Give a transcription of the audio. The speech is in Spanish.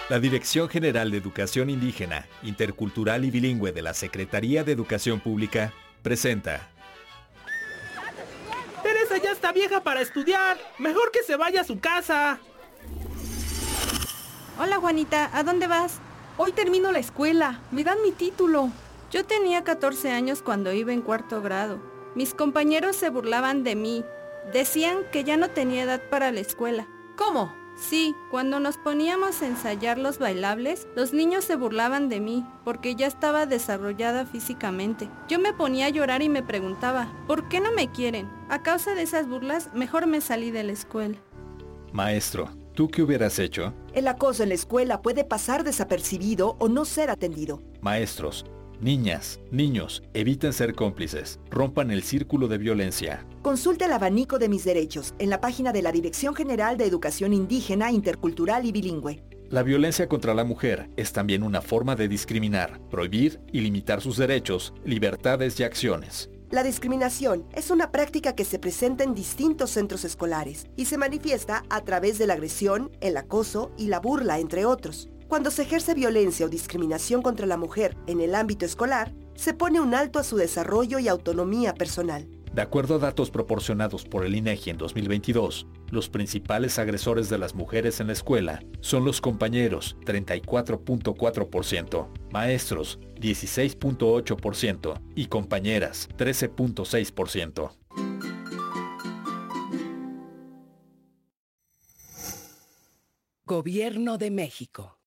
La Dirección General de Educación Indígena, Intercultural y Bilingüe de la Secretaría de Educación Pública presenta. Teresa ya está vieja para estudiar. Mejor que se vaya a su casa. Hola Juanita, ¿a dónde vas? Hoy termino la escuela. Me dan mi título. Yo tenía 14 años cuando iba en 4º grado. Mis compañeros se burlaban de mí. Decían que ya no tenía edad para la escuela. ¿Cómo? Sí, cuando nos poníamos a ensayar los bailables, los niños se burlaban de mí, porque ya estaba desarrollada físicamente. Yo me ponía a llorar y me preguntaba, ¿por qué no me quieren? A causa de esas burlas, mejor me salí de la escuela. Maestro, ¿tú qué hubieras hecho? El acoso en la escuela puede pasar desapercibido o no ser atendido. Maestros, niñas, niños, eviten ser cómplices. Rompan el círculo de violencia. Consulte el abanico de mis derechos en la página de la Dirección General de Educación Indígena, Intercultural y Bilingüe. La violencia contra la mujer es también una forma de discriminar, prohibir y limitar sus derechos, libertades y acciones. La discriminación es una práctica que se presenta en distintos centros escolares y se manifiesta a través de la agresión, el acoso y la burla, entre otros. Cuando se ejerce violencia o discriminación contra la mujer en el ámbito escolar, se pone un alto a su desarrollo y autonomía personal. De acuerdo a datos proporcionados por el INEGI en 2022, los principales agresores de las mujeres en la escuela son los compañeros, 34.4%, maestros, 16.8% y compañeras, 13.6%. Gobierno de México.